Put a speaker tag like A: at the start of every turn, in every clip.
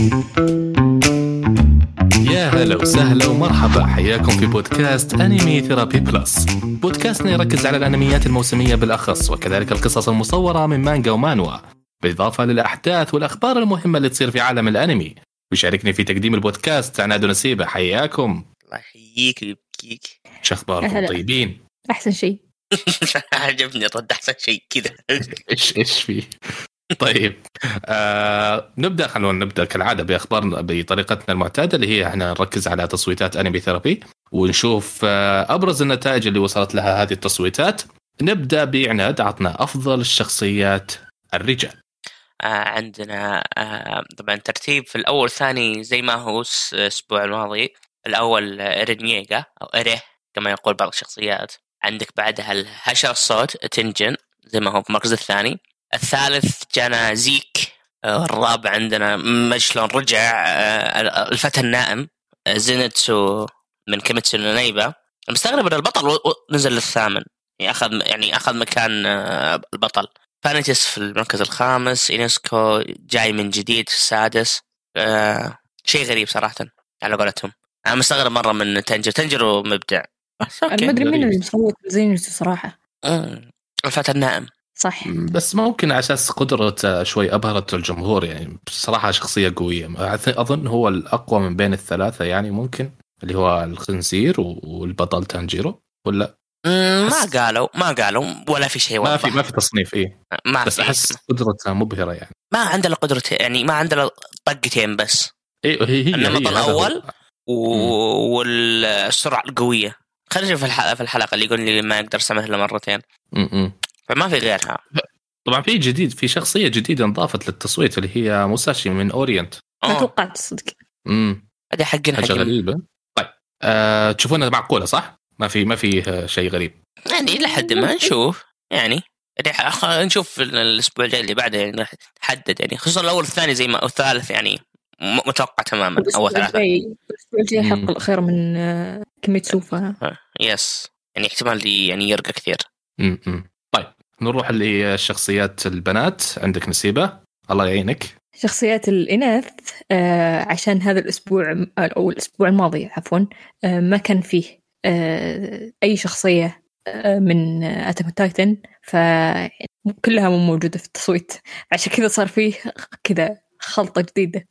A: يا هلا وسهلا ومرحبا، حياكم في بودكاست أنمي ثيرابي بلس. بودكاستنا يركز على الأنميات الموسمية بالأخص، وكذلك القصص المصورة من مانجا ومانوا، بالإضافة للأحداث والأخبار المهمة اللي تصير في عالم الأنمي. ويشاركني في تقديم البودكاست عناد نسيبة. حياكم.
B: الله يحييك ويبكيك.
A: شخباركم طيبين؟
C: أحسن شيء.
B: عجبني رد أحسن شيء كذا.
A: إيش فيه؟ طيب نبدأ. خلونا نبدأ كالعادة بأخبارنا بطريقتنا المعتادة، اللي هي احنا نركز على تصويتات أنمي ثيرابي ونشوف أبرز النتائج اللي وصلت لها هذه التصويتات. نبدأ بعناد، عطنا أفضل الشخصيات الرجال.
B: عندنا طبعا ترتيب في الأول ثاني زي ما هو الأسبوع الماضي. الأول إيرينييغا أو إيريه كما يقول بعض الشخصيات. عندك بعدها الهشر الصوت تنجن زي ما هو في المركز الثاني. الثالث جانا زيك. الرابع عندنا مجلون رجع. الفتى النائم زينتسو من كيميتسو نو نايبا. مستغرب ان البطل نزل للثامن، يعني اخذ مكان البطل. فانيتس في المركز الخامس. إينسكو جاي من جديد في السادس. شيء غريب صراحة على قولتهم. انا مستغرب مرة من تنجر مبدع.
C: أنا ما أدري مين اللي مصوت زينتسو صراحة.
B: الفتى النائم
C: صح،
A: بس ممكن على أساس قدرة شوي أبهرت الجمهور، يعني بصراحة شخصية قوية. أظن هو الأقوى من بين الثلاثة، يعني ممكن اللي هو الخنزير والبطل تانجيرو ولا
B: ما قالوا ولا في شيء واضح.
A: ما في تصنيف إيه، بس أحس قدرتها مبهرة، يعني
B: ما عنده له قدرتين، يعني ما عنده له طقتين بس.
A: إيه هي
B: النمط الأول والسرعة القوية. خرج في الحلقة اللي يقول لي ما يقدر سمه إلا مرتين. فما في غيرها.
A: طبعا في جديد، في شخصية جديدة انضافت للتصويت اللي هي موساشي من أورينت.
C: ما توقعت صدق.
B: هذه حاجة
A: غريبة. طيب تشوفونها معقولة صح؟ ما في شيء غريب
B: يعني لحد ما نشوف، يعني نشوف الأسبوع الجاي اللي بعده يعني نحدد، يعني خصوصا الأول والثاني زي ما أو الثالث يعني متوقع تماما. أول ثلاثة
C: الأسبوع الجاي حق الأخير من كيميتسوفا.
B: يس يعني احتمال يعني يرقى كثير.
A: طيب نروح للشخصيات البنات. عندك نسيبة، الله يعينك.
C: شخصيات الإناث عشان هذا الأسبوع أو الأسبوع الماضي عفوا ما كان فيه أي شخصية من أتاك تايتن، فكلها مو موجودة في التصويت، عشان كذا صار فيه كذا خلطة جديدة.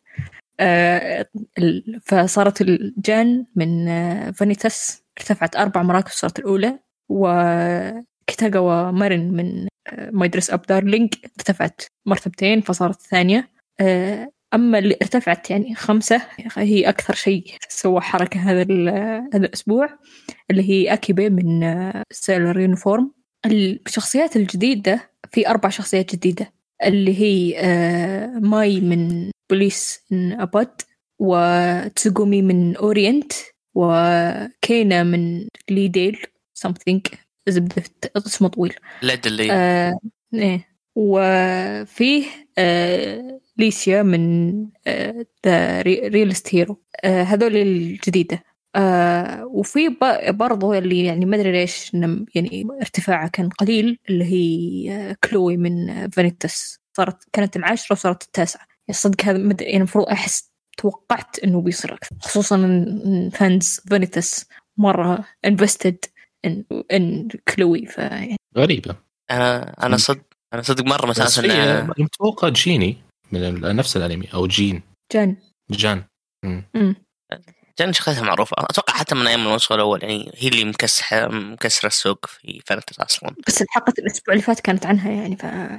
C: فصارت الجان من فانيتاس ارتفعت 4 مراكز، صارت الأولى، وكيتاغاوا مارين من ماي دريس أب دارلينج ارتفعت مرتبتين فصارت الثانية. أما اللي ارتفعت يعني 5 هي أكثر شيء سوى حركة هذا الأسبوع، اللي هي أكيبي من سيلر يونيفورم. الشخصيات الجديدة في 4 شخصيات جديدة، اللي هي ماي من بوليس إن أباد، وتسوغومي من أورينت، وكينا من ليديل something زبدة اسمه طويل إيه. وفيه ليسيا من The Realist Hero. هذول الجديدة. وفي برضو اللي يعني ما أدري ليش يعني ارتفاعها كان قليل، اللي هي كلوي من فانيتاس، كانت 10 وصارت 9. الصدق هذا يعني المفروض توقعت إنه بيصير أكثر، خصوصا إن فانز فانيتاس مرة invested إن كلوي. يعني
A: غريبة.
B: أنا صدق مرة مثلا
A: متوقع جيني من نفس الأنمي أو جان.
B: جان شخصيتها معروفة أتوقع حتى من أيام الموسم الأول، يعني هي اللي مكسرة السوق في فانتس أصلا.
C: بس الحلقة الأسبوع اللي فات كانت عنها يعني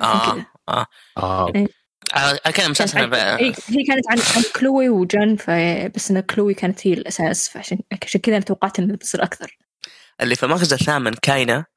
B: كان مسلسل
C: هي كانت عن كلوي وجان، بس إن كلوي كانت هي الأساس، فعشان كذا أنا توقعت إنه بتصير أكثر.
B: اللي في المركز الثامن كاينة.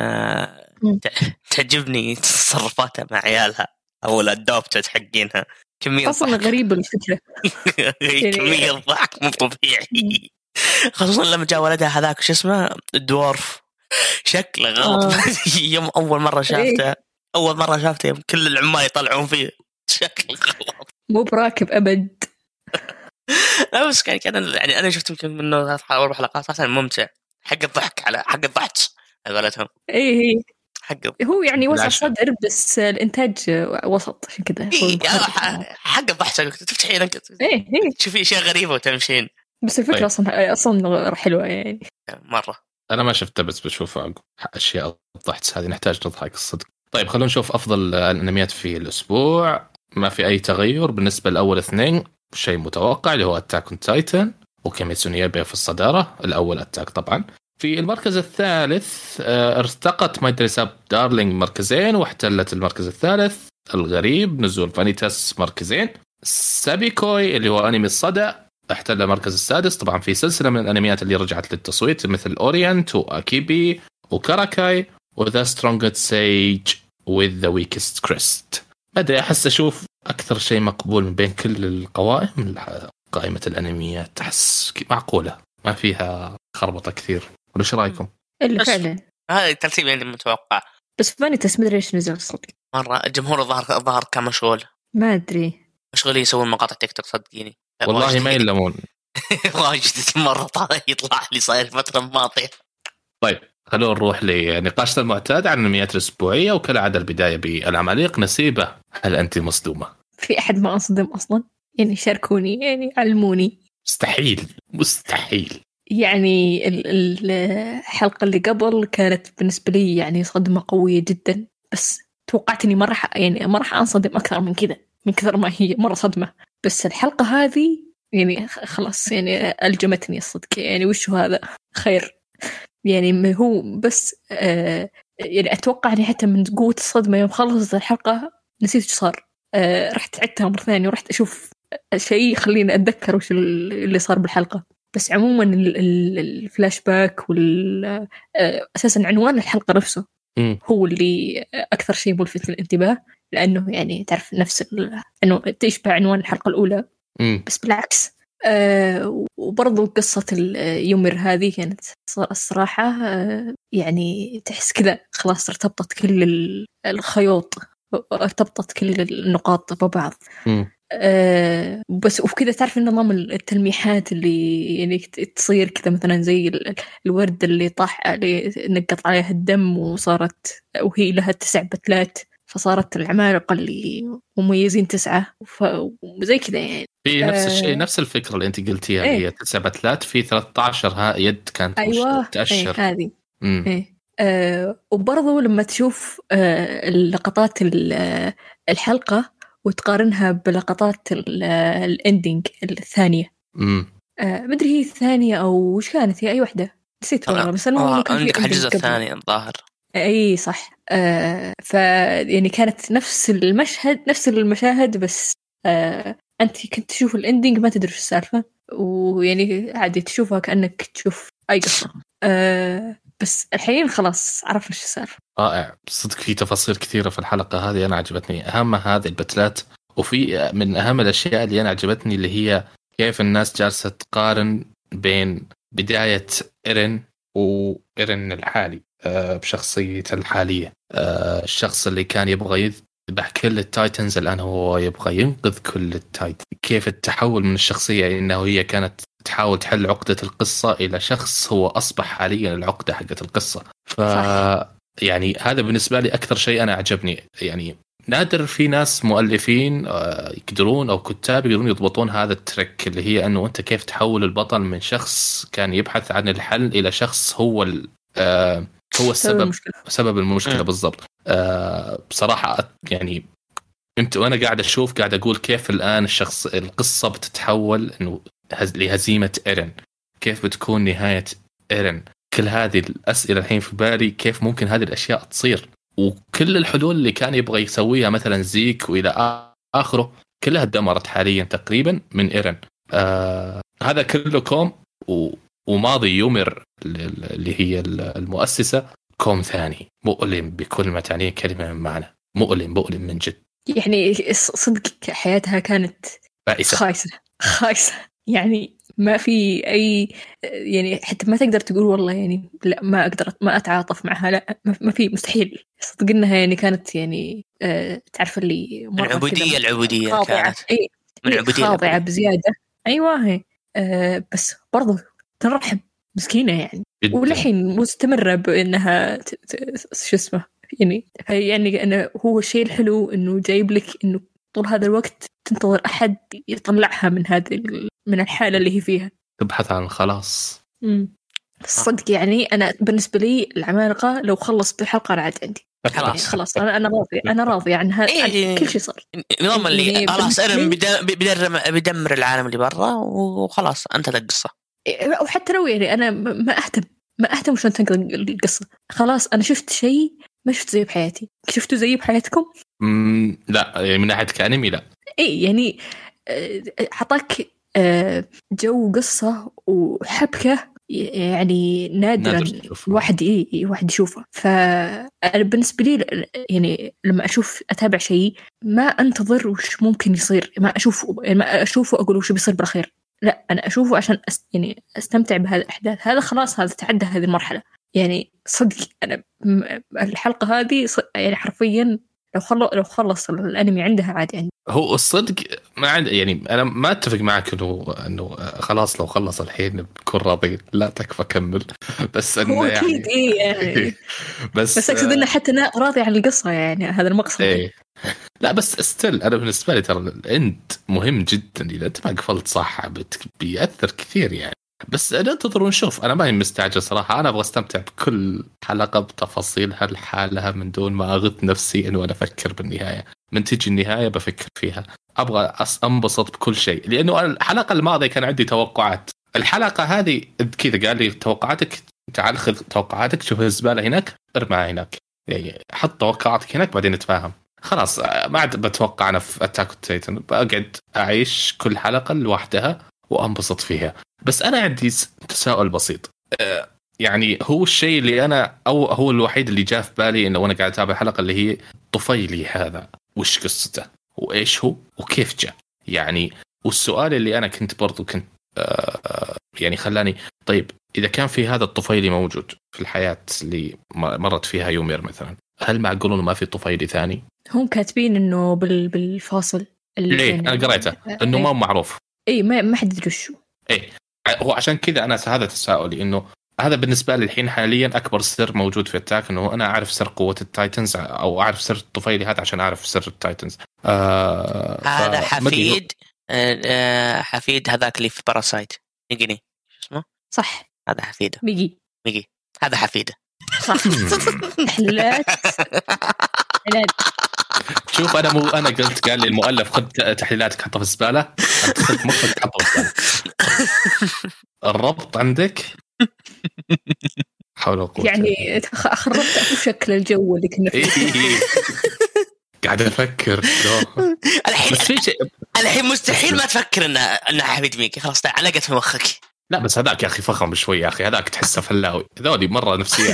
B: تعجبني تصرفاتها مع عيالها أو الأدوبتد حقينها، كمية
C: أصلا غريبة الفكرة.
B: كمية ضحك مو طبيعي، خصوصا لما جاء ولدها هذاك شو اسمه الدورف، شكله غلط. يوم أول مرة شافته كل العمال يطلعون فيه شكله غلط،
C: مو براكب أبد.
B: لا بس كان يعني أنا شفت يمكن منه 4 حلقات أصلا ممتع، حق الضحك على حق الضحك قالتهم.
C: إيه هو يعني وسع صدر بس الانتاج وسط عشان كذا
B: حق ضحك تفتحين انك
C: ايه
B: تشوفي اشياء غريبه وتمشين.
C: بس الفكره اصلا حلوه يعني
B: مره.
A: انا ما شفته بس بشوف اشياء ضحك هذه نحتاج نضحك الصدق. طيب خلونا نشوف افضل الانميات في الاسبوع. ما في اي تغير بالنسبه لاول اثنين، شيء متوقع اللي هو اتاك اون تايتن وكيميتسو يايبا في الصداره. الاول اتاك طبعا. في المركز الثالث ارتقت ماي دريس اب دارلينج مركزين واحتلت المركز الثالث. الغريب نزول فانيتاس مركزين. سابيكوي اللي هو انمي الصدى احتل المركز السادس. طبعا في سلسله من الانميات اللي رجعت للتصويت مثل اورينت واكيبي وكاراكاي وذا سترونجست سيج with the weakest crest. ما ادري، احس اشوف اكثر شيء مقبول من بين كل القوائم قائمه الانميات، تحس معقوله ما فيها خربطه كثير. وش رايكم؟
C: اللي فعلا
B: هذا الترتيب اللي متوقع.
C: بس فانيتاس مدري ايش نزل صدق
B: مره الجمهور ظهر كان مشغول.
C: ما ادري
B: مشغولين يسوون مقاطع تيك توك صدقيني
A: والله ما يلمون
B: واجد مرة يطلع لي صاير فترة ماضية.
A: طيب خلونا نروح لنقاشنا المعتاد عن الانميات الاسبوعيه، وكالعاده البدايه بالعماليق. نسيبه، هل انت مصدومه؟
C: في احد ما انصدم اصلا؟ يعني شاركوني، يعني علموني.
A: مستحيل.
C: يعني الحلقه اللي قبل كانت بالنسبه لي يعني صدمه قويه جدا، بس توقعت اني ما راح انصدم اكثر من كذا، من كثر ما هي مره صدمه. بس الحلقه هذه يعني خلاص يعني ألجمتني الصدق. يعني وش هذا خير يعني، ما هو بس يعني أتوقع أني حتى من قوة الصدمة يوم خلصت الحلقة نسيت إيش صار. رحت عدتها مرة ثانية ورحت أشوف شيء خليني أتذكر وش اللي صار بالحلقة. بس عموما الفلاش باك أساسا عنوان الحلقة نفسه هو اللي أكثر شيء ملفت للانتباه، لأنه يعني تعرف نفس أنه تشبه عنوان الحلقة الأولى بس بالعكس. وبرضو قصة اليومر هذه كانت الصراحة يعني تحس كذا خلاص ارتبطت كل الخيوط، ارتبطت كل النقاط ببعض. بس وكذا تعرف النظام التلميحات اللي يعني تصير كذا مثلا زي الورد اللي طاح اللي نقط عليها الدم وصارت وهي لها 9 بتلات فصارت العمالقة اللي مميزين 9 وزي كذا يعني.
A: في نفس الشيء نفس الفكرة اللي أنت قلتيها اللي هي 9 بتلات في 13 يد كانت تأشر.
C: هذه وبرضو لما تشوف اللقطات الحلقة وتقارنها بلقطات الاندينج الثانية، مدري هي الثانية أو وش كانت، هي أي واحدة نسيت والله. بس أنا
B: عندك الجزء الثاني الظاهر.
C: اي صح. يعني كانت نفس المشهد نفس المشاهد، بس انت كنت تشوف الاندينج ما تدري ايش السالفه، ويعني عادي تشوفها كانك تشوف اي قصه. بس الحين خلاص عرفنا ايش السالفه.
A: رائع صدق، في تفاصيل كثيره في الحلقه هذه انا عجبتني، اهمها هذه البتلات. وفي من اهم الاشياء اللي انا عجبتني اللي هي كيف الناس جالسه تقارن بين بدايه إيرين وإيرين الحالي بشخصيته الحالية. الشخص اللي كان يبغى يذبح كل التايتنز الآن هو يبغى ينقذ كل التايتنز. كيف التحول من الشخصية إنه هي كانت تحاول تحل عقدة القصة إلى شخص هو أصبح حاليا العقدة حقت القصة. يعني هذا بالنسبة لي أكثر شيء أنا عجبني. يعني نادر في ناس مؤلفين يقدرون أو كتاب يقدرون يضبطون هذا التريك اللي هي أنه أنت كيف تحول البطل من شخص كان يبحث عن الحل إلى شخص هو سبب المشكلة بالضبط. بصراحة يعني وأنا قاعد أقول كيف الآن القصة بتتحول إنه لهزيمة إيرين، كيف بتكون نهاية إيرين. كل هذه الأسئلة الحين في بالي، كيف ممكن هذه الأشياء تصير، وكل الحلول اللي كان يبغى يسويها مثلا زيك وإلى آخره كلها دمرت حاليا تقريبا من إيرين. هذا كله كوم وماضي يومر اللي هي المؤسسة كوم ثاني مؤلم بكل ما تعنيه كلمة من معنى. مؤلم من جد. يعني
C: صدق حياتها كانت خايسة يعني ما في أي يعني حتى ما تقدر تقول والله يعني لا ما أقدر ما أتعاطف معها، لا ما في مستحيل. صدق إنها يعني كانت يعني تعرف اللي
B: العبودية كانت
C: خاضعة بزيادة. أيوة هي بس برضو تنرحب مسكينة يعني، ولحين مستمرة بأنها شو اسمه يعني أنا هو الشيء الحلو إنه جايب لك إنه طول هذا الوقت تنتظر أحد يطلعها من الحالة اللي هي فيها،
A: تبحث عن الخلاص.
C: صدق يعني أنا بالنسبة لي العمالقة لو خلص بحلقة أنا عاد عندي خلاص أنا راضي عن هذا كل شيء صار.
B: نظام اللي خلاص إيرن بيدمر العالم اللي برا وخلاص أنت القصة.
C: وحتى لو يعني أنا ما أهتم شلون تنقل القصة، خلاص أنا شفت شيء ما شفت زيه بحياتي. شفتوا زيه بحياتكم؟
A: لا يعني من ناحية كأنمي لا.
C: إيه يعني حطاك جو قصة وحبكة يعني نادرا واحد يشوفه. فأنا بالنسبة لي يعني لما أتابع شيء ما أنتظر وش ممكن يصير، ما أشوفه أقول وش بيصير بالأخير، لا أنا أشوفه عشان يعني أستمتع بهذه الأحداث. هذا خلاص هذا تعدى هذه المرحلة. يعني صدق أنا الحلقة هذه يعني حرفيا لو خلص الأنمي عندها عادي يعني.
A: هو الصدق ما عند يعني أنا ما أتفق معك إنه خلاص لو خلص الحين بكون راضي، لا تكفى كمل. بس إنه
C: يعني إيه يعني بس أقصد إنه حتى أنا راضي عن القصة يعني هذا المقصد.
A: إيه. لا بس استل أنا بالنسبة لي ترى الإند مهم جدا، إذا أنت ما قفلت صح بيأثر كثير يعني. بس ننتظر ونشوف. أنا ما هي مستعجل صراحة، أنا أبغى أستمتع بكل حلقة بتفاصيلها لحالها من دون ما أغث نفسي إنه أنا أفكر بالنهاية. من تيجي النهاية بفكر فيها، أبغى أنبسط بكل شيء. لأنه الحلقة الماضية كان عندي توقعات، الحلقة هذه كذا قال لي توقعاتك، تعال خذ توقعاتك، شوف الزبالة هناك ارمعها هناك، يعني حط توقعاتك هناك بعدين نتفاهم. خلاص ما عاد بتوقع أنا في أتاك أون تايتن، بقعد أعيش كل حلقة لوحدها وأنبسط فيها. بس أنا عندي تساؤل بسيط، يعني هو الشيء اللي أنا أو هو الوحيد اللي جاء في بالي إنه وأنا قاعد أتابع الحلقة اللي هي طفيلي هذا وش قصته وإيش هو وكيف جاء يعني. والسؤال اللي أنا كنت يعني خلاني طيب إذا كان في هذا الطفيلي موجود في الحياة اللي مرت فيها يومير مثلا، هل معقول إنه ما في طفيلي ثاني؟
C: هم كاتبين إنه بالفاصل
A: ليه أنا قرأته إنه ما معروف.
C: إيه ما حد يدري شو.
A: إيه هو عشان كذا أنا هذا تساؤلي، إنه هذا بالنسبة لي الحين حاليا أكبر سر موجود في التاك، إنه أنا أعرف سر قوة التايتنز أو أعرف سر الطفيلي هذا عشان أعرف سر التايتنز.
B: هذا حفيد هذاك اللي في باراسايت ميجيني شو اسمه؟
C: صح
B: هذا حفيده
C: ميجي
B: هذا حفيده
C: صح. حلات
A: شوف أنا قال لي المؤلف خذ تحليلاتك حطها في الزبالة، أنت خذ مخك حطها في الزبالة. الربط عندك حول وقوة
C: يعني خربت شكل الجو اللي كنا فيه.
A: قاعد أفكر
B: الحين مستحيل ما تفكر إنه حفيد ميكي، خلاص علقت في مخك.
A: لا بس هذاك يا أخي فخم شوي يا أخي، هذاك تحسه فلاوي، ذولي مرة نفسيات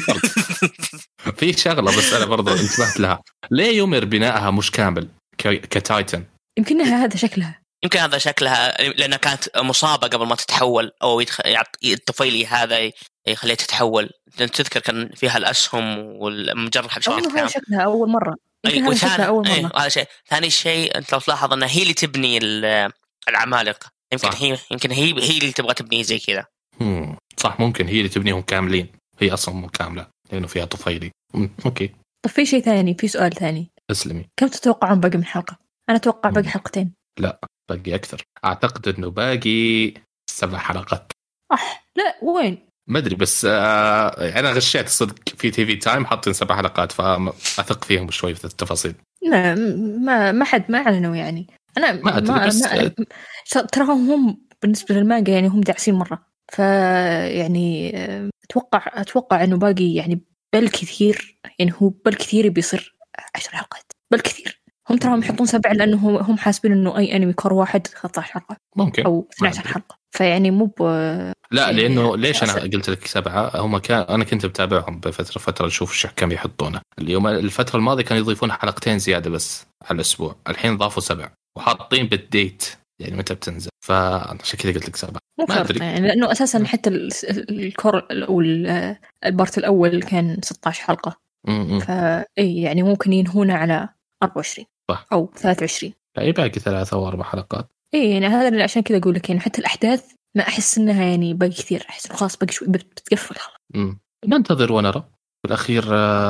A: في شغلة. بس أنا برضو انتبهت لها، ليه يومير بنائها مش كامل كتايتن؟
C: يمكنها هذا شكلها،
B: يمكن هذا شكلها لأنها كانت مصابة قبل ما تتحول، أو الطفيلي هذا يخليها تتحول. تذكر كان فيها الأسهم والمجرح بشوارع.
C: هذا شكلها أول مرة. هذا شكلها أول مرة.
B: هذا شيء. ثاني شيء أنت لو تلاحظ أنها هي اللي تبني العمالقة، يمكن هي اللي تبغى تبني زي كذا.
A: صح ممكن هي اللي تبنيهم كاملين، هي أصلا مو كاملة لأنه فيها طفيلي. أوكي.
C: طب في شيء ثاني، في سؤال ثاني.
A: اسلمي.
C: كم تتوقعون باقي من حلقة؟ أنا أتوقع باقي حلقتين.
A: لا باقي أكثر، أعتقد إنه باقي 7 حلقات.
C: لا وين؟
A: ما أدري بس أنا غشيت صدق في تي في تايم حاطين 7 حلقات، فأثق فيهم شوي في التفاصيل.
C: لا ما حد ما أعلنوا يعني. أنا ما تراهم هم بالنسبة للمانجا يعني هم داعسين مرة، فيعني أتوقع إنه باقي يعني بالكثير، يعني هو بالكثير بيصير 10 حلقات بالكثير. هم تراهم يحطون 7 لأنه هم حاسبين إنه أي أنمي كور واحد 13 حلقة
A: ممكن
C: أو 12 حلقة، فيعني مو
A: لا لأنه ليش أنا قلت لك 7 هم أنا كنت بتابعهم فترة نشوف شو كم يحطونه. اليوم الفترة الماضية كانوا يضيفون 2 حلقات زيادة بس على الأسبوع، الحين ضافوا 7 وحاطين بالديت يعني متى بتنزل، فعشان كذا قلت لك 7. ما أدري
C: يعني لأنه أساسا حتى الكور أو البارت الأول كان 16 حلقة، فأي يعني ممكن ينهون على 24 صح. أو 23.
A: أي باقي 3 أو 4 حلقات.
C: إيه يعني هذا اللي عشان كذا أقول لك، يعني حتى الأحداث ما أحس إنها يعني باقي كثير، أحس إنه خلاص باقي شوي بتقفل خلاص.
A: ننتظر ونرى. بالأخير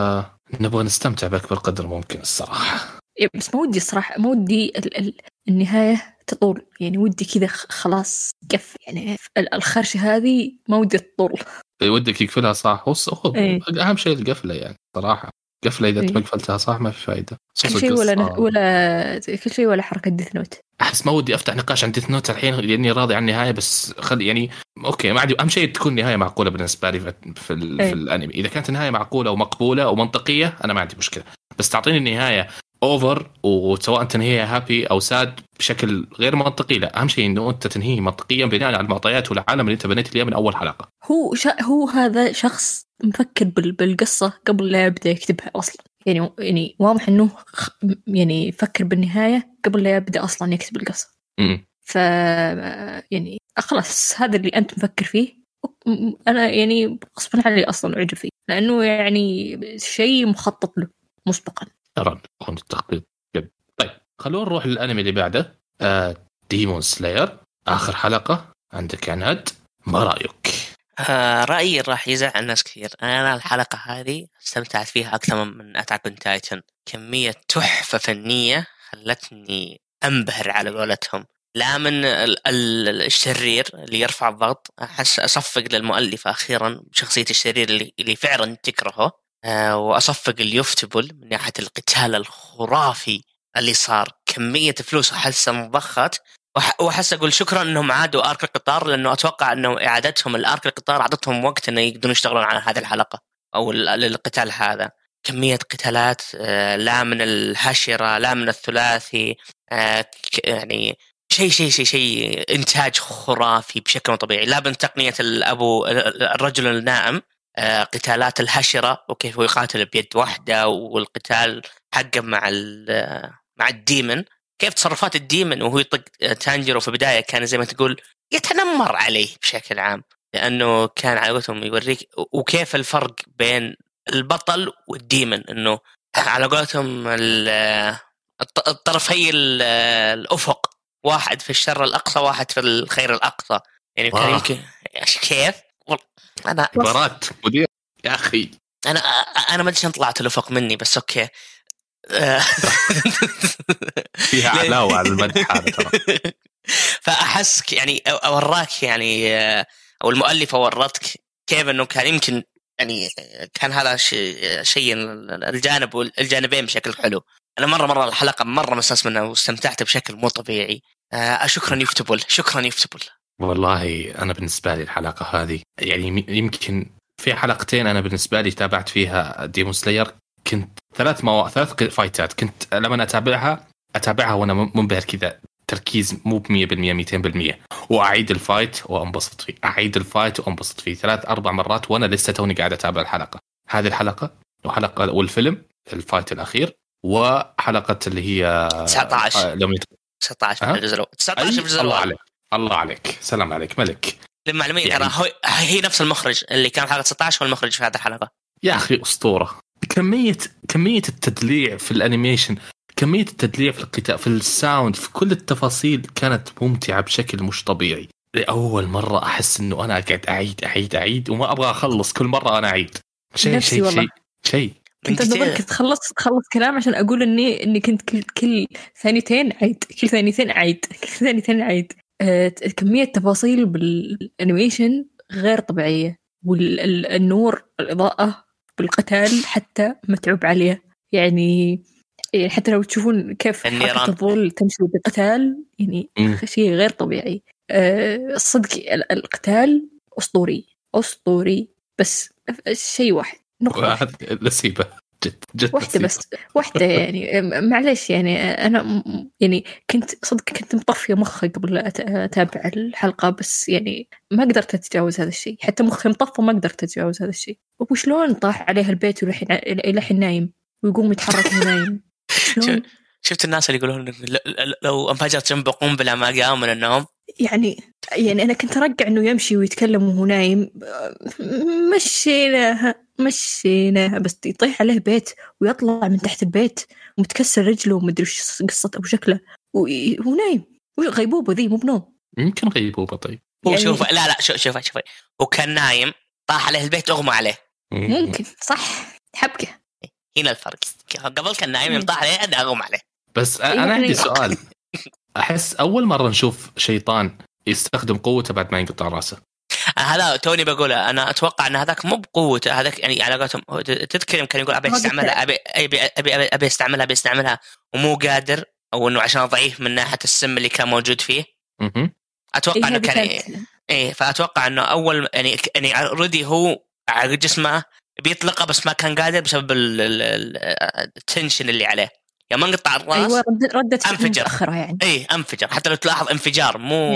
A: نبغى نستمتع بأكبر قدر ممكن الصراحة.
C: بس ما ودي الصراحة، ما ودي النهاية تطول، يعني ودي كذا خلاص قف، يعني الخرشة هذه ما ودي تطول.
A: ودك يقفلها صح، هو
C: إيه.
A: أهم شيء القفلة يعني صراحة. قفلة إذا
C: إيه.
A: قفلتها صح ما في فايدة.
C: كل شيء كل شيء ولا حركة ديث نوت.
A: أحس ما ودي أفتح نقاش عن ديث نوت الحين لأني راضي عن النهاية، بس يعني أوكي ما عندي. أهم شيء تكون نهاية معقولة بالنسبة لي في الأنمي. إذا كانت النهاية معقولة ومقبولة ومنطقية أنا ما عندي مشكلة، بس تعطيني النهاية أوفر وسواء تنهيها هابي أو ساد بشكل غير منطقي لا. أهم شيء إنه أنت تنهيه منطقيا بناء على المعطيات والعالم اللي أنت بنيت ليه من أول حلقة.
C: هو هذا شخص مفكر بالقصة قبل لا يبدأ يكتبها أصلا، يعني واضح إنه يعني فكر بالنهاية قبل لا يبدأ أصلا يكتب القصة. يعني خلاص هذا اللي أنت مفكر فيه، أنا يعني غصبا علي أصلا أعجب فيه لأنه يعني شيء مخطط له مسبقا.
A: ترى التخطيط جد. طيب خلونا نروح للأنمي اللي بعده، ديمون سلاير. آخر حلقة عندك يا ناد، ما رأيك؟
B: رأيي راح يزعل ناس كثير. أنا الحلقة هذه استمتعت فيها أكثر من أتاك أون تايتن. كمية تحفة فنية خلتني أنبهر على قولتهم. لا من الشرير اللي يرفع الضغط، أحس أصفق للمؤلف أخيرا بشخصية الشرير اللي فعلا تكرهه، وأصفق اليفتبل من ناحية القتال الخرافي اللي صار. كمية فلوس أحسها مضخت، وأحس أقول شكرا أنهم عادوا آرك القطار، لأنه أتوقع أنه إعادتهم الآرك القطار أعطتهم وقت أنه يقدرون يشتغلون على هذه الحلقة أو للقتال هذا. كمية قتالات لا من الهشرة لا من الثلاثي، يعني شيء إنتاج خرافي بشكل طبيعي. لا من تقنية الرجل النائم، قتالات الهشرة وكيف هو يقاتل بيد واحدة، والقتال حقه مع الديمن، كيف تصرفات الديمن وهو يطق تانجيرو في البداية كان زي ما تقول يتنمر عليه بشكل عام، لأنه كان على قولتهم يوريك وكيف الفرق بين البطل والديمن، إنه على قولتهم الطرفي الأفق، واحد في الشر الأقصى واحد في الخير الأقصى. يعني كان يمكن كيف أنا
A: عبارات مدير يا أخي.
B: أنا ما أدري شلون طلعت الأفق مني، بس أوكي.
A: فيها علاوة على المدح هذا ترى.
B: فأحسك يعني أوراك يعني، أو المؤلف ورتك كيف إنه كان يمكن يعني كان هذا شيء الجانب والجانبين بشكل حلو. أنا مرة الحلقة مرة مساس منها واستمتعت بشكل مو طبيعي. شكرا يفتبل.
A: والله أنا بالنسبة لي الحلقة هذه يعني يمكن في حلقتين أنا بالنسبة لي تابعت فيها ديمون سلاير، كنت ثلاث فايتات كنت لما أتابعها وأنا منبهر كذا، تركيز مو 100% 200%، وأعيد الفايت وأنبسط فيه، أعيد الفايت وأنبسط فيه 3-4 مرات وأنا لسه توني قاعد أتابع الحلقة. هذه الحلقة وحلقة والفيلم الفايت الأخير وحلقة اللي هي
B: 19 19 في الجزء الأول.
A: الله عليك سلام عليك ملك.
B: للمعلومية يعني هي نفس المخرج اللي كان حلقة 19 هو المخرج في هذه الحلقة.
A: يا أخي أسطورة. كمية التدليع في الأنيميشن، كمية التدليع في القتال، في الساوند، في كل التفاصيل كانت ممتعة بشكل مش طبيعي. لأول مرة أحس إنه أنا قاعد أعيد وما أبغى أخلص، كل مرة أنا أعيد شيء.
C: كنت أدبرك تخلص كلام عشان أقول إني كنت كل ثانيتين أعيد. كمية تفاصيل بالأنيميشن غير طبيعية، والنور، الإضاءة، بالقتال حتى متعوب عليه. يعني حتى لو تشوفون كيف حركة الظل تمشي بالقتال يعني شيء غير طبيعي. الصدق القتال أسطوري بس شيء واحد نقطة
A: نسيبه جد
C: واحدة بس واحدة يعني معلش يعني أنا يعني كنت مطفية مخي قبل أتابع الحلقة، بس يعني ما قدرت أتجاوز هذا الشيء، حتى مخي مطفى ما قدرت أتجاوز هذا الشيء. وشلون طاح عليها البيت إلى حين نايم ويقوم يتحرك نايم.
B: شفت الناس اللي يقولون لو انفجرت جنبه قنبلة ما قام من النوم.
C: يعني أنا كنت أرجع إنه يمشي ويتكلم وهو نايم، مشيناها بس يطيح عليه بيت ويطلع من تحت البيت ومتكسر رجله ومدري وش قصة أو شكله وهو نايم. غيبوبة ذي مو بنوم،
A: يمكن غيبوبة. طيب
B: هو يعني شوف لا شوف وكان نايم طاح عليه البيت أغمى عليه.
C: ممكن صح حبكة
B: هنا الفرق. قبل كان نايم يمطح عليه أنا أغم عليه.
A: بس أنا عندي سؤال. أحس أول مرة نشوف شيطان يستخدم قوته بعد ما ينقطع رأسه.
B: هذا توني بقوله. أنا أتوقع أن هذاك مو بقوته، هذاك يعني على قولتهم تذكر يمكن يقول أبي استعملها، أبي استعملها ومو قادر، أو إنه عشان ضعيف من ناحية السم اللي كان موجود فيه. أتوقع إنه كان فأتوقع إنه أول يعني ردي هو على جسمه بيطلقه بس ما كان قادر بسبب التنشن اللي عليه. يعني ما انقطع الراس.
C: أيوة ردت
B: انفجر
C: يعني.
B: انفجر. حتى لو تلاحظ انفجار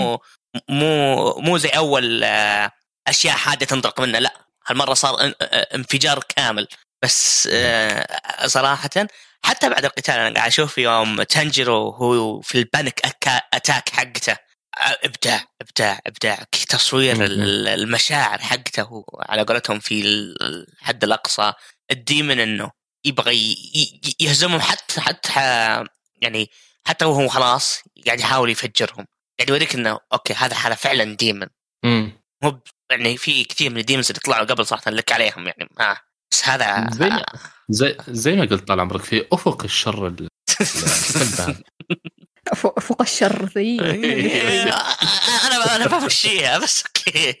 B: مو زي اول اشياء حادة تنطلق منه، لا هالمرة صار انفجار كامل. بس صراحة حتى بعد القتال انا قاعد اشوف يوم تنجرو هو في البانيك اتاك حقته، ابداع تصوير المشاعر حقته على قولتهم في الحد الاقصى. الديمن انه يبغى يهزمهم حتى يعني حتى وهو خلاص قاعد يحاول يفجرهم، قاعد يوريك انه اوكي هذا فعلا ديمن. مو يعني في كثير من الديمنز اللي طلعوا قبل صراحه لك عليهم يعني بس هذا
A: زي ما قلت طال عمرك في افق الشر
C: فوق الشر ذي.
B: انا بمشيها بس اوكي.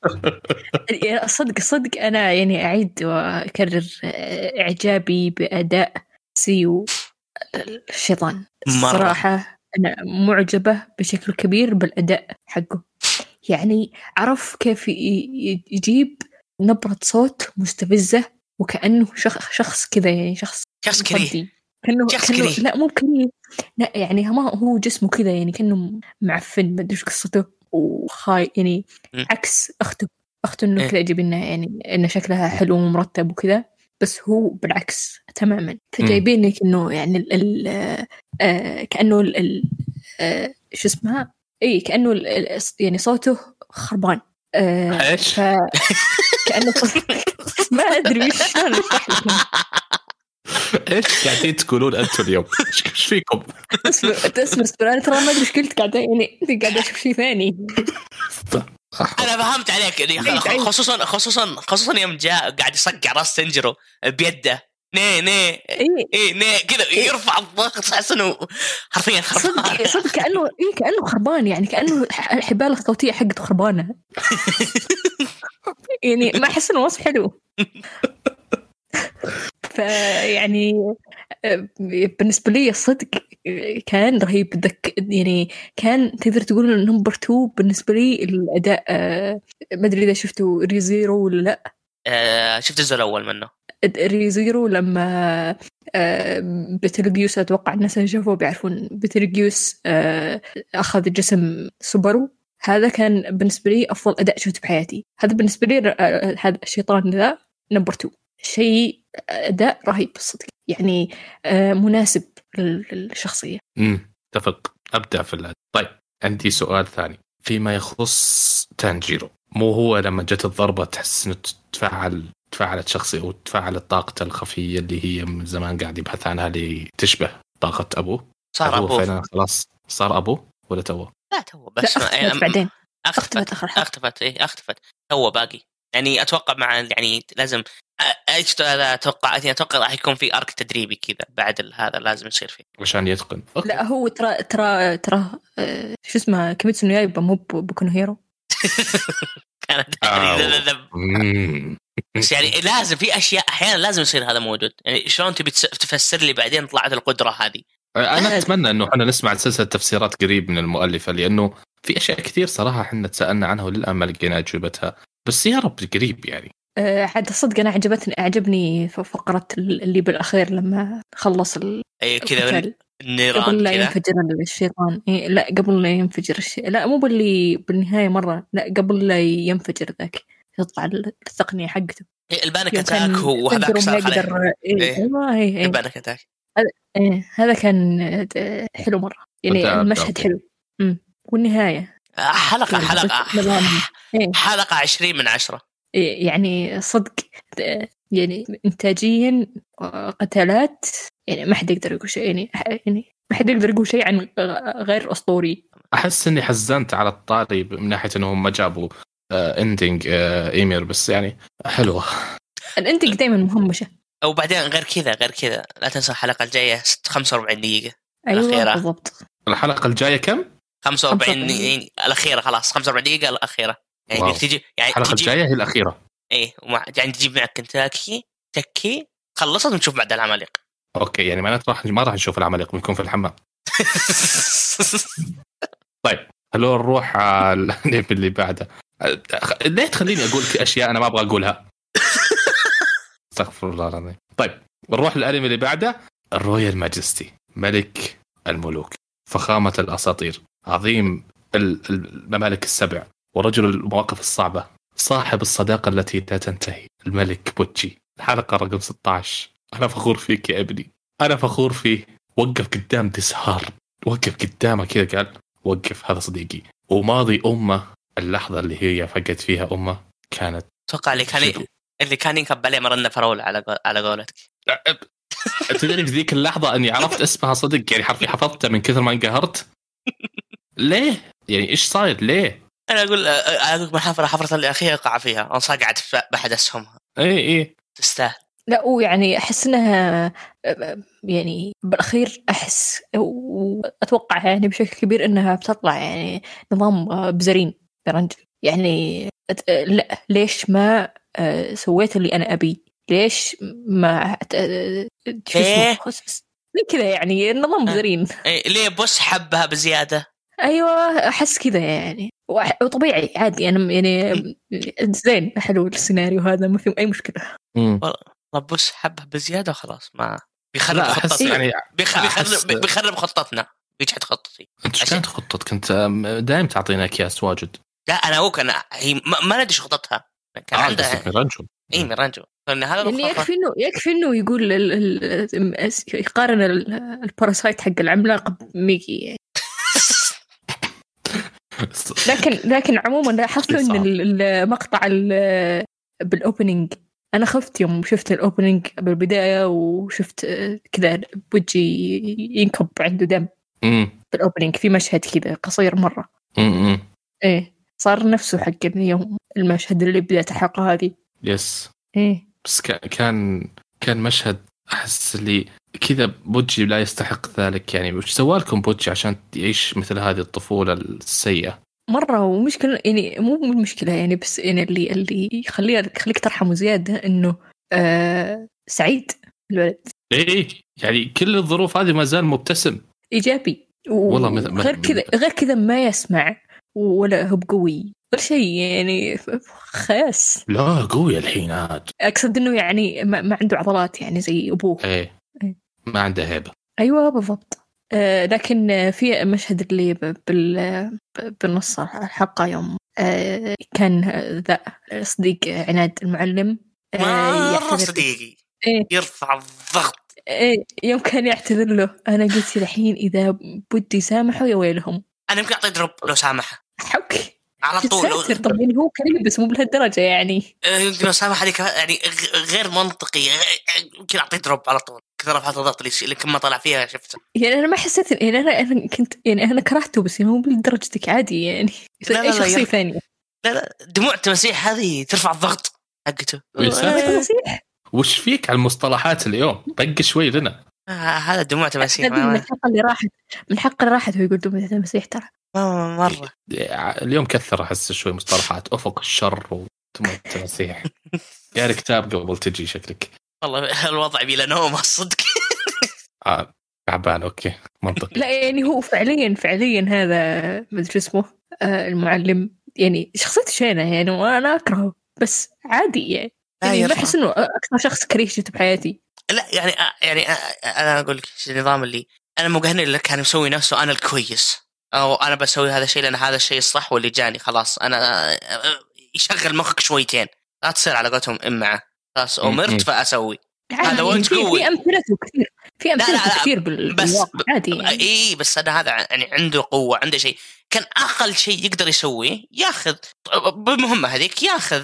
C: صدق انا يعني اعيد واكرر اعجابي باداء سيو الشيطان. الصراحه انا معجبه بشكل كبير بالاداء حقه. يعني عرف كيف يجيب نبره صوت مستفزه وكانه شخص كذا، يعني شخص
B: كريه.
C: كأنه لا مو كريه، لا يعني هو جسمه كذا، يعني كأنه معفن ما أدري إيش قصته وخاي، يعني عكس أخته إنه كذا جايبينها يعني إنه شكلها حلو ومرتب وكذا، بس هو بالعكس تماما. فجايبين لك إنه يعني كأنه شو اسمها كأنه يعني صوته خربان.
A: إيش؟
C: كأنه ما أدري إيش أشرح لكم.
A: ايش قاعدين تقولون انتم اليوم؟ ايش فيكم؟
C: اسمر انا ترى ما ادري ايش قلت، قاعده يعني قاعده اشوف شيء ثاني.
B: انا فهمت عليك يعني خصوصا يوم جاء قاعد يصقع راس تنجرو بيده ني كذا يرفع الضغط تحس انه حرفيا خربان.
C: صدق كانه خربان، يعني كانه الحبال الصوتيه حقته خربانه. يعني ما احس انه وصف حلو. فيعني بالنسبة لي الصدق كان رهيب. يعني كان تقدر تقول إنه نمبر 2 بالنسبة لي الأداء. ما أدري إذا شفتوا ريزيرو ولا لأ.
B: شفت الجزء الأول منه.
C: ريزيرو لما بتلجيوس، أتوقع الناس اللي شافوه بيعرفون بتلجيوس أخذ جسم سوبرو. هذا كان بالنسبة لي أفضل أداء شفته بحياتي. هذا بالنسبة لي هذا الشيطان ذا نمبر 2. شيء أداء رهيب الصدق، يعني مناسب للشخصية.
A: اتفق، أبدع في الأداء. طيب عندي سؤال ثاني فيما يخص تانجيرو. مو هو لما جت الضربة تحس إنه تفاعلت شخصية أو تفاعلت طاقته الخفية اللي هي من زمان قاعد يبحث عنها اللي تشبه طاقة أبوه؟
B: صار أبوه
A: فعلا خلاص صار أبوه ولا توه؟
B: لا توه بس
C: لا بعدين
B: اختفت هو باقي. يعني اتوقع مع يعني لازم اتوقع راح يكون في ارك تدريبي كذا بعد هذا لازم يصير فيه
A: عشان يتقن.
C: لا هو ترى شو اسمه كيميتسو نو يايبا مو بوكو هيرو.
B: كانت بس يعني لازم في اشياء احيانا لازم يصير هذا موجود. يعني شلون تبي تفسر لي بعدين طلعت القدره هذه؟
A: انا اتمنى انه احنا نسمع سلسله تفسيرات قريب من المؤلفه، لانه في اشياء كثير صراحه احنا تسالنا عنها وللان ما لقينا اجوبتها، بس يا رب قريب يعني.
C: حتى صدق انا عجبني فقره اللي بالاخير لما خلص
B: كذا النيران
C: قبل لا ينفجر الشيطان. لا قبل لا ينفجر لا مو بالنهايه مره، لا قبل لا ينفجر ذاك يطلع التقنيه حقته
B: البانيك اتاك وهذاك صار عليه البانيك اتاك.
C: هذا كان حلو مرة، يعني المشهد حلو. والنهاية
B: حلقة 20 من 10.
C: يعني صدق يعني إنتاجيا قتالات يعني ما حد يقدر يقول شيء، يعني ما حد يقدر يقول شيء عن غير أسطوري.
A: أحس إني حزنت على الطاري من ناحية إنهم ما جابوا إندينج إيمير، بس يعني حلوة.
C: الإندينج دائما مهمشة.
B: او بعدين غير كذا لا تنسى الحلقه الجايه 45 دقيقه
C: ايوه
B: الأخيرة.
C: بالضبط.
A: الحلقه الجايه كم؟
B: 45 الاخيره خلاص 45 دقيقه الاخيره يعني
A: واو.
B: تجي يعني
A: الحلقه الجايه هي الاخيره.
B: ايه يعني تجيب معك كنتاكي تكي خلصت ونشوف بعد العمالقه.
A: اوكي يعني معناته ما راح نشوف العمالقه بنكون في الحمام. طيب خلونا نروح على الانمي اللي بعده. ليه تخليني اقول في اشياء انا ما ابغى اقولها؟ استغفر الله العظيم. طيب نروح للانمي اللي بعده. الرويال ماجستي، ملك الملوك، فخامة الاساطير، عظيم الممالك السبع، ورجل المواقف الصعبة، صاحب الصداقة التي لا تنتهي، الملك بوتشي. الحلقة رقم 16. انا فخور فيك يا ابني، انا فخور فيه. وقف قدام ديسهار، وقف قدامه كذا قال وقف هذا صديقي. وماضي أمه اللحظة اللي هي فقد فيها أمه كانت
B: اتوقع اللي كان ينكب عليه مرنة فراولة على قولتك.
A: تدري في ذيك اللحظة أني عرفت اسمها صدق، يعني حرفيا حفظتها من كثر ما انقهرت. ليه يعني إيش صاير ليه؟
B: أنا أقول من حفرة اللي أخيها يقع فيها أنا صاقعت بأحد أسهمها.
A: إيه
B: تستاهل.
C: لا ويعني أحس أنها يعني بالأخير أحس وأتوقع يعني بشكل كبير أنها بتطلع يعني نظام بزرين برنج يعني. لا ليش ما سويت اللي أنا أبي؟ ليش ما ليه كذا يعني النظام بزرين؟
B: ليه بس حبها بزيادة؟
C: أيوة أحس كذا يعني وطبيعي عادي أنا يعني زين حلو السيناريو هذا ما في أي مشكلة.
B: بس حبها بزيادة وخلاص ما بيخرب خطتنا
A: يعني
B: بيخرب خطتنا. بيجحد خطتي.
A: أنت كانت خطتك كنت دائم تعطينا أكياس واجد.
B: لا أنا هي ما ندري خطتها كان عندها
A: ميرانجو.
B: إيه ميرانجو هذا
C: يعني يكفي إنه يقول يقارن الباراسايت حق العملاق بميكي يعني. لكن عموما لاحظت ان المقطع بالاوبننج انا خفت يوم شفت الاوبننج بالبدايه وشفت كذا بوجي ينكب عنده دم في الاوبننج في مشهد كذا قصير مره. ايه صار نفسه حق اليوم المشهد اللي بداية الحلقه هذه.
A: يس
C: ايه
A: بس كان مشهد احس اللي كذا بوجي لا يستحق ذلك. يعني وش سوالكم بوجي عشان يعيش مثل هذه الطفولة السيئة
C: مرة؟ ومشكلة يعني مو المشكلة يعني بس يعني اللي يخليك ترحمه زيادة إنه سعيد الولد.
A: إيه يعني كل الظروف هذه ما زال مبتسم
C: إيجابي.
A: والله
C: غير كذا ما يسمع ولا هو قوي ولا شيء يعني خاس.
A: لا قوي الحين عاد.
C: أقصد إنه يعني ما عنده عضلات يعني زي أبوه.
A: إيه ما عنده هيبة.
C: أيوة بالضبط. لكن في مشهد اللي بالنص الحلقة يوم كان ذا صديق عناد المعلم
B: مرة صديقي يرفع الضغط.
C: يوم كان يعتذر له أنا قلت الحين إذا بدي سامحه يا ويلهم.
B: أنا يمكن أعطي ضرب لو سامحه
C: حك
B: على طول.
C: طب يعني هو كريم بس مو بهالدرجة يعني.
B: يمكن لو سامح عليك يعني غير منطقي يمكن أعطي ضرب على طول. كثر رفعت الضغط اللي كم ما طلع فيها شفته.
C: يعني أنا ما حسيت يعني أنا كنت يعني أنا كرهته بس يعني مو بدرجتك عادي يعني. أي شخصية ثانية.
B: لا دموع تمسيح هذه ترفع الضغط حقته.
A: وش فيك على المصطلحات اليوم؟ طق شوي لنا.
B: هذا دموع تمسيح.
C: من الحلقة اللي راحت هو يقول دموع تمسيح ترى.
B: مرة
A: اليوم كثر أحس شوي مصطلحات أفق الشر ودموع تمسيح. قاري كتاب قبل تجي شكلك.
B: والله الوضع بلا نوم الصدق.
A: تعبان أوكي منطق.
C: لا يعني هو فعليا هذا مدري اسمه المعلم يعني شخصيته شينة يعني وأنا أكرهه بس عادي يعني ما أحس إنه أكثر شخص كريه شفته بحياتي.
B: لا يعني أنا أقول لك النظام اللي أنا مقهن اللي كان مسوي نفسه أنا الكويس أو أنا بسوي هذا الشيء لأن هذا الشيء الصح واللي جاني خلاص. أنا يشغل مخك شويتين لا تصير على قولتهم معه خلاص أمرت فأسوي هذا وانت قوي.
C: في أمثلة كثير بالواقع عادي يعني.
B: إيه بس أنا هذا يعني عنده قوة عنده شيء كان أقل شيء يقدر يسويه ياخذ بالمهمة هذيك ياخذ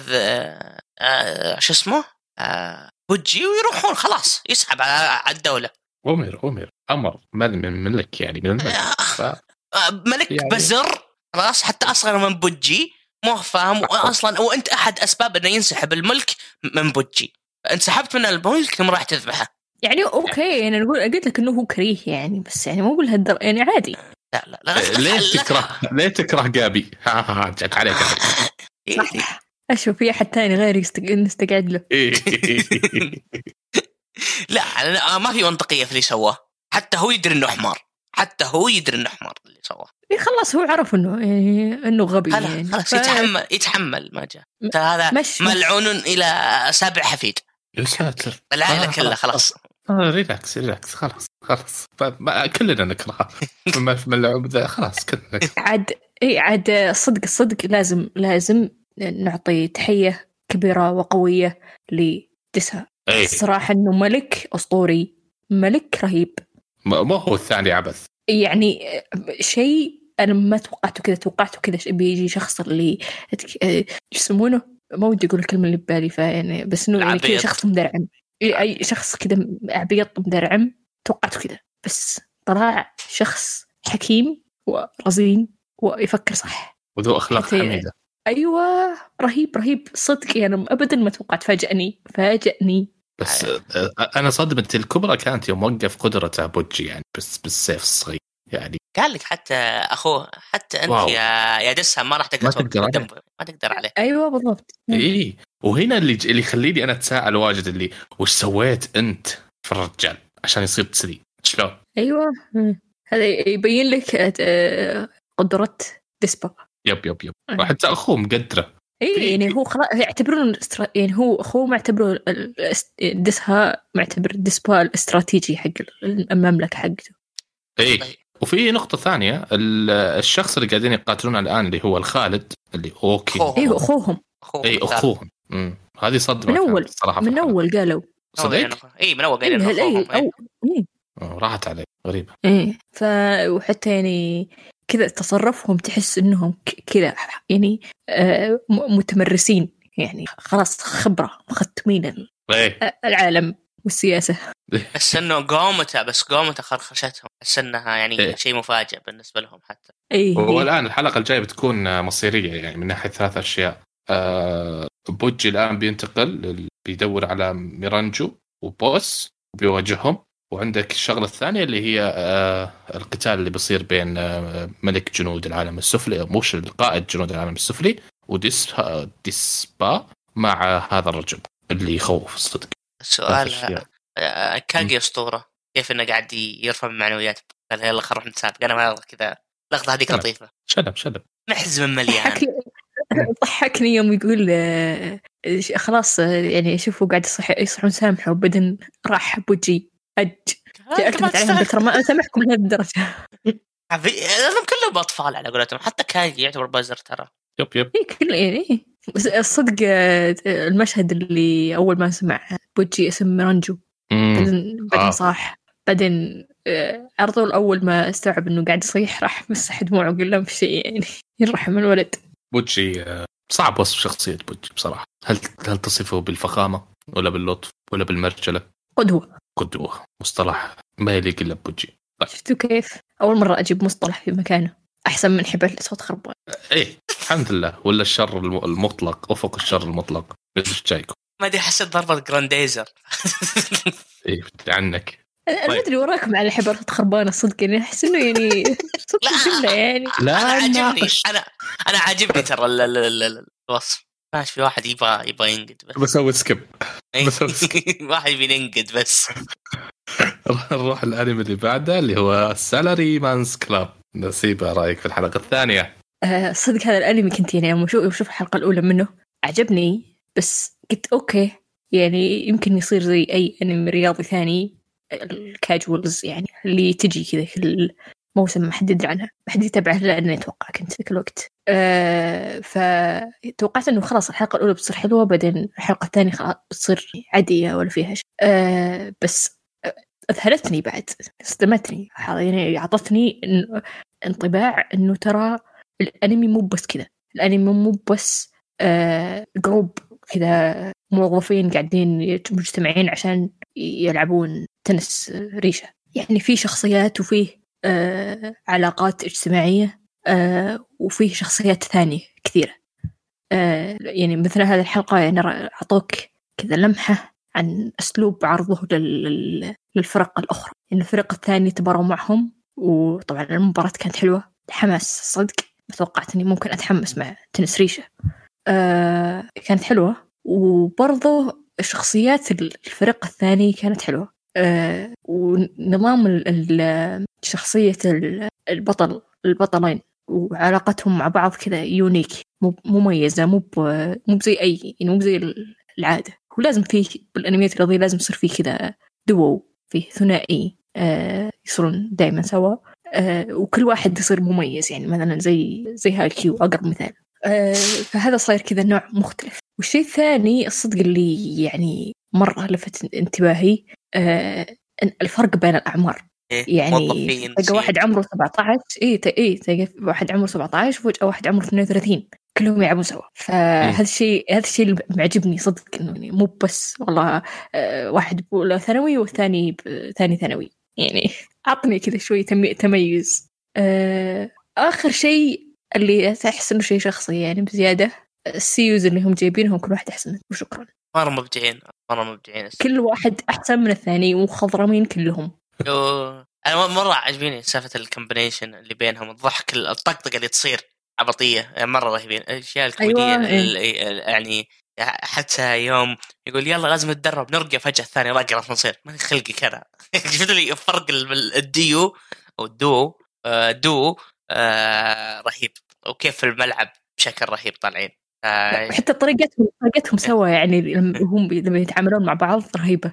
B: شو اسمه بوجي ويروحون خلاص يسحب على الدولة.
A: أمر من ملك يعني من الملك
B: ملك يعني بزر خلاص حتى أصغر من بوجي مو فاهم أصلا وأنت أحد أسباب أنه ينسحب الملك من بوجي انسحبت من الملك ثم راح تذبحه.
C: يعني اوكي انا قلت لك انه هو كريه يعني، بس يعني مو بالهالدر يعني عادي.
B: لا
A: ليه تكره جابي؟ جت عليك.
C: صح. اشوف في احد ثاني غير نستقعد له.
B: لا ما في منطقيه في اللي سواه، حتى هو يدري انه حمار، اللي سواه.
C: خلاص هو عرف انه يعني انه غبي يعني
B: خلاص يتحمل ما جاء. هذا ملعون الى 7 حفيد.
A: يا ساتر
B: العائله كلها خلاص.
A: ريلاكس خلاص كلنا نكره ملعوب ذا، خلاص كلنا
C: عاد صدق لازم نعطي تحية كبيرة وقوية لدسها. الصراحة انه ملك اسطوري، ملك رهيب،
A: ما هو الثاني عبث
C: يعني شيء انا ما توقعته كذا بيجي شخص اللي يسمونه، ما ودي اقول الكلمة اللي ببالي فيعني بس انه يعني كذا شخص مدرعم، اي شخص كذا عبيط مدرعم توقعته كذا، بس طلع شخص حكيم ورزين ويفكر صح
A: وذو اخلاق حميدة.
C: ايوه رهيب صدق يعني ابدا ما توقعت، فاجأني
A: بس انا صدمت الكبرى كانت يوم وقف قدرته بوجي يعني بس بالسيف الصغير يعني.
B: قال لك حتى اخوه حتى انت يا دسها ما راح تقدر ما تقدر عليه.
C: ايوه بالضبط.
A: وهنا اللي يخليني انا اتساءل واجد، اللي وش سويت انت في الرجال عشان يصير تسلي شلون؟
C: ايوه هذا يبين لك قدرة ديسبا.
A: يب وحتى اخوه مقدره.
C: يعني هو خلاص يعتبرون يعني هو اخوه معتبره دسها معتبر ديسبا الاستراتيجي حق المملكة حقته.
A: وفي نقطة ثانية، الشخص اللي قاعدين يقاتلون الآن اللي هو الخالد اللي أوكي
C: أخوهم
A: هذه صدمة
C: من أول قالوا
A: صدق
B: من أول قالوا
A: راحت عليه غريبة.
C: وحتى يعني كذا تصرفهم تحس إنهم كذا يعني متمرسين يعني خلاص خبرة مختمين العالم والسياسة.
B: بس انه قومته خرخشتهم، بس انها يعني شيء مفاجئ بالنسبه لهم حتى.
A: والان الحلقه الجايه بتكون مصيريه يعني من ناحيه 3 أشياء. بوجي الان بينتقل بيدور على ميرانجو وبوس وبيواجههم، وعندك الشغله الثانيه اللي هي القتال اللي بيصير بين ملك جنود العالم السفلي، مش القائد جنود العالم السفلي، وديسبا مع هذا الرجل اللي يخوف الصدق.
B: السؤال كاجي أسطورة كيف إنه قاعد يرفع من معنويات، قال يلا خلنا نروح نتسابق. أنا ما كذا لقطة هذيك لطيفة.
A: شنب
B: محز من مليان.
C: ضحكني يوم يقول خلاص يعني شوفوا قاعد يصحون سامحوا وبدن راح بوجي أكتبت عليهم ترى ما أسامحكم لهذه الدرجة.
B: لازم كلهم أطفال على قولتهم، حتى كاجي يعتبر بازر ترى.
A: يب
C: كل يعني الصدق المشهد اللي أول ما سمع بوجي اسم ميرانجو بعدين صاح، بعدين على طول أول ما استوعب إنه قاعد يصيح راح مسح دموعه وقال لهم في شيء يعني يرحم الولد.
A: بوجي صعب وصف شخصية بوجي بصراحة. هل تصفه بالفخامة ولا باللطف ولا بالمرجلة؟ قدوة مصطلح ما يليق إلا بوجي.
C: طيب. شفتوا كيف أول مرة أجيب مصطلح في مكانه أحسن من حبل صوت خربان.
A: الحمد لله. ولا الشر المطلق، أفق الشر المطلق إيش جايكم؟
B: ما دي حسيت ضربة جرانديزر.
A: عنك
C: ما أدري وراكم على حبر خربانة صدق يعني أحس إنه يعني صدق الجملة يعني
B: لا أنا عاجبني أنا عاجبني ترى الوصف. ماشي في واحد يبغى ينقد
A: بسوي سكيب
B: واحد ينقد بس.
A: نروح الأنمي اللي بعده اللي هو سالاري مانز كلاب. نسيبه رأيك في الحلقة الثانية.
C: صدق هذا الأنمي كنت يعني يوم أشوف الحلقة الأولى منه عجبني، بس قلت أوكي يعني يمكن يصير زي أي أنمي رياضي ثاني الكاجوالز يعني اللي تجي كذا كل موسم ما حد يدري عنها، ما حد يتابعها لأنه يتوقع كنت ذاك الوقت. فتوقعت إنه خلاص الحلقة الأولى بتصير حلوة، بعدين الحلقة الثانية خلاص بتصير عادية ولا فيها شيء. بس أذهلتني بعد صدمتني يعني أعطتني انطباع إنه ترى الأنمي مو بس كذا، الأنمي مو بس جروب كذا موظفين قاعدين مجتمعين عشان يلعبون تنس ريشة، يعني في شخصيات وفيه علاقات اجتماعية وفيه شخصيات ثانية كثيرة. يعني مثل هذه الحلقة يعني أعطوك كذا لمحة عن أسلوب عرضه للفرق الأخرى. يعني الفريق الثاني تباروا معهم، وطبعا المباراة كانت حلوة، حماس صدق. توقعت إني ممكن أتحمس مع تنس ريشة. كانت حلوة، وبرضه شخصيات الفريق الثاني كانت حلوة. ونظام شخصية البطلين وعلاقتهم مع بعض كذا يونيك، مميزة، مو زي أي، يعني مو زي العادة. ولازم فيه بالأنميات الرياضية لازم يصير فيه كذا دوو، فيه ثنائي يصيرون دائما سوا، وكل واحد يصير مميز. يعني مثلا زي هايكيو أقرب مثال. فهذا صاير كذا نوع مختلف. والشيء الثاني الصدق اللي يعني مرة لفت انتباهي الفرق بين الأعمار. يعني تلقى واحد عمره 17 تلقى واحد عمره 17 وفجأة واحد عمره 32 كلهم يلعبون سوا. فهذا الشيء اللي معجبني صدق، إنه مو بس والله واحد بأولى ثانوي والثاني بثاني ثانوي. يعني أعطني كذا شوي تميز. آخر شيء اللي أحس إنه شيء شخصي يعني بزيادة، السيوز اللي هم جايبينهم كل واحد أحسن، وشكرا.
B: مرة مبدعين.
C: كل واحد أحسن من الثاني ومخضرمين كلهم.
B: أنا مرة عجبيني سالفة الكومبينيشن اللي بينهم، الضحك، الطقطقة اللي تصير عبطية، مرة رهيبين الأشياء الكوميدية. يعني حتى يوم يقول يلا لازم نتدرب نرقى، فجأة الثاني راقي راح نصير ما خلقي كذا. شفت لي فرق الديو أو الدو رهيب، وكيف الملعب بشكل رهيب طالعين.
C: حتى طريقتهم سوا، يعني هم لما يتعاملون مع بعض رهيبة.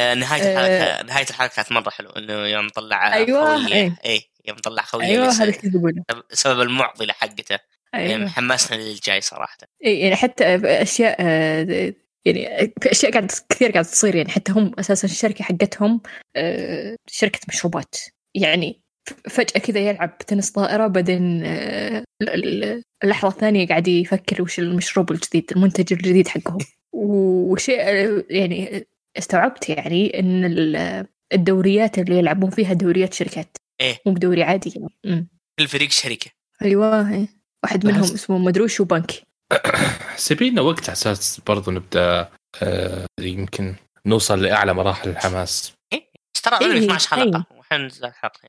B: نهاية الحلقة كانت مرة حلو، إنه يوم طلع خوية. يوم طلع خوية سبب المعضلة حقته. محمسنا للجاي صراحة.
C: يعني حتى أشياء، يعني في أشياء كثير قاعدة تصير. يعني حتى هم أساسا الشركة حقتهم شركة مشروبات، يعني فجأة كذا يلعب تنس طائرة، بعدين اللحظة الثانية قاعد يفكر وش المشروب الجديد، المنتج الجديد حقهم. وشيء يعني استوعبت يعني إن الدوريات اللي يلعبون فيها دوريات شركات، مو بدوري عادي يعني.
B: الفريق شركة.
C: أيوة، واحد منهم اسمه مدروش وبنكي.
A: سبيلنا وقت أساس برضو نبدأ يمكن نوصل لأعلى مراحل الحماس.
B: ترى 12 حلقة وحنزل حلقة.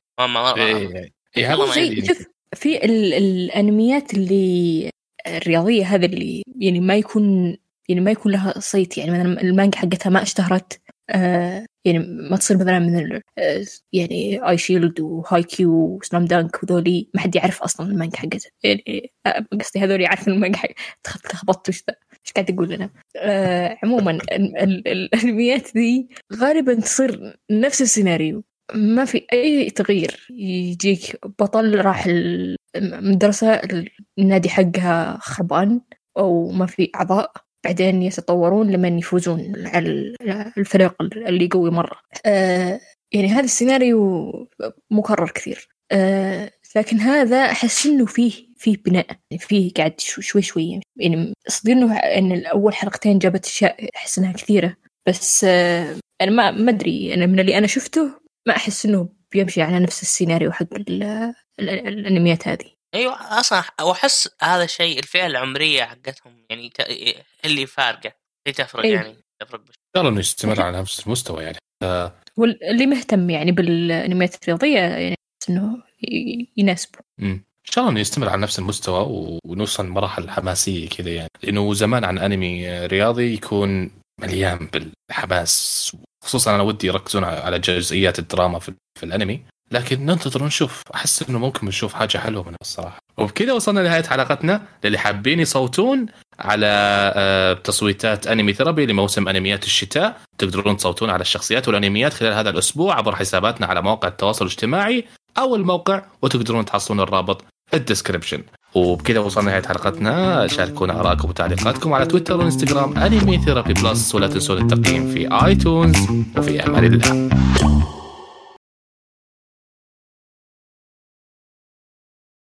C: شوف في الأنميات اللي الرياضية هذا اللي يعني ما يكون لها صيت. يعني مثلا المانجا حقتها ما اشتهرت، يعني ما تصير مثلا من يعني اي شيلد وهاي كيو وسلام دانك وذولي ما حد يعرف اصلا المانجا حقتها. يعني قصدي هذول يعرفون المانجا تخبطت وش قاعد اقول انا. عموما الانميات ذي غالبا تصير نفس السيناريو، ما في اي تغيير. يجيك بطل راح المدرسة، النادي حقها خربان او ما في اعضاء، بعدين يتطورون لمن يفوزون على الفريق اللي قوي مرة. يعني هذا السيناريو مكرر كثير. لكن هذا أحس إنه فيه بناء، فيه قاعد شوي يعني أصدق إنه إن الأول حلقتين جابت أشياء أحس إنها كثيرة، بس أنا ما أدري، أنا من اللي أنا شفته ما أحس إنه بيمشي على نفس السيناريو حق الأنميات هذه.
B: ايوه اصلا، واحس هذا الشيء الفئه العمريه حقتهم يعني اللي فارقه، اللي تفرق. أيوة. يعني تفرق
A: يلا انه يستمر على نفس المستوى يعني.
C: واللي مهتم يعني بالانميات الرياضيه يعني انه يناسبه.
A: ان شاء الله انه يستمر على نفس المستوى ونوصل لمراحل حماسيه كذا يعني، لانه زمان عن انمي رياضي يكون مليان بالحماس، خصوصا انا ودي يركزون على جزئيات الدراما في الانمي، لكن ننتظر ونشوف. أحس إنه ممكن نشوف حاجة حلوة منها الصراحة. وبكذا وصلنا لنهاية حلقتنا. للي حابين يصوتون على تصويتات أنمي ثيرابي لموسم أنميات الشتاء، تقدرون تصوتون على الشخصيات والأنميات خلال هذا الأسبوع عبر حساباتنا على مواقع التواصل الاجتماعي أو الموقع، وتقدرون تحصلون الرابط في الديسكريبشن. وبكذا وصلنا لنهاية حلقتنا. شاركونا آراءكم وتعليقاتكم على تويتر وإنستغرام أنمي ثيرابي بلس، ولا تنسون التقييم في آيتونز. وفي أمان الله.